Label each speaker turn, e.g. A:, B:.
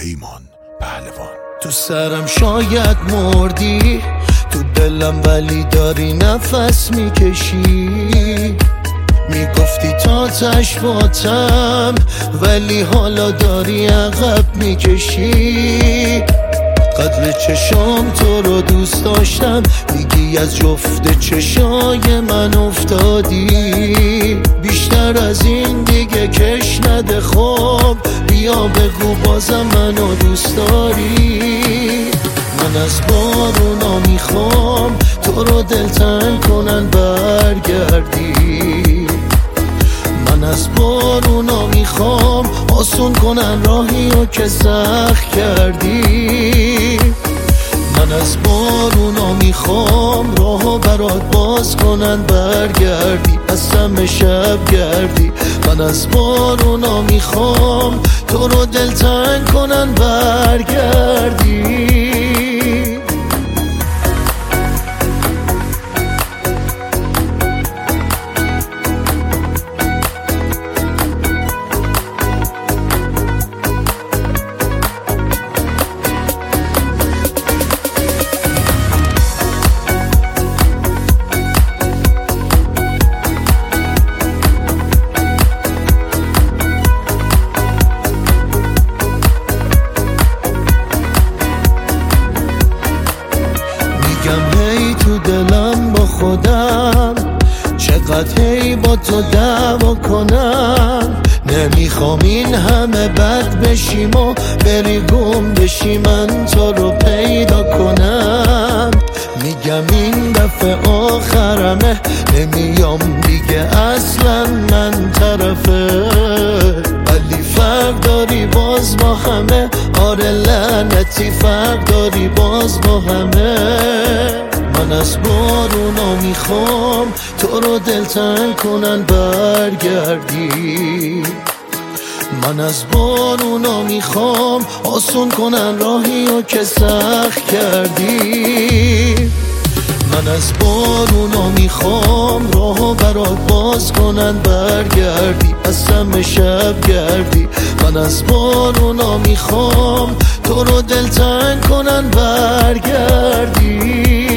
A: پیمان پهلوان.
B: تو سرم شاید مردی، تو دلم ولی داری نفس میکشی. میگفتی تا تشواتم ولی حالا داری عقب میکشی. قدر چشام تو رو دوست داشتم، میگی از جفت چشای من افتادی. بیشتر از این دیگه کش نده، خب بیا بگو بازم منو دوست داری. من از بارونا میخوام تو رو دلتنگ کنن برگردی. من از بارونا میخوام آسون کنن راهی رو که سخت کردی. من از بارونا میخوام راهو برات باز کنن برگردی، از سم شب گردی. من از بارونا میخوام تو رو دلتنگ کنن برگردی. هی تو دلم با خودم چقدر هی با تو دعوا کنم. نمیخوام این همه بد بشیم و بری گم بشی، من تو رو پیدا کنم. میگم این دفعه آخرمه، نمیام دیگه اصلا من طرفه. ولی فرق داری باز با همه، آره لعنتی فرق داری باز با همه. من از بارونا میخوام تو رو دلتنگ کنن برگردی. من از بارونا میخوام آسون کنن راهی رو که سخت کردی. من از بارونا میخوام راهو برات باز کنن برگردی، از سم شب گردی. من از بارونا میخوام تو رو دلتنگ کنن برگردی.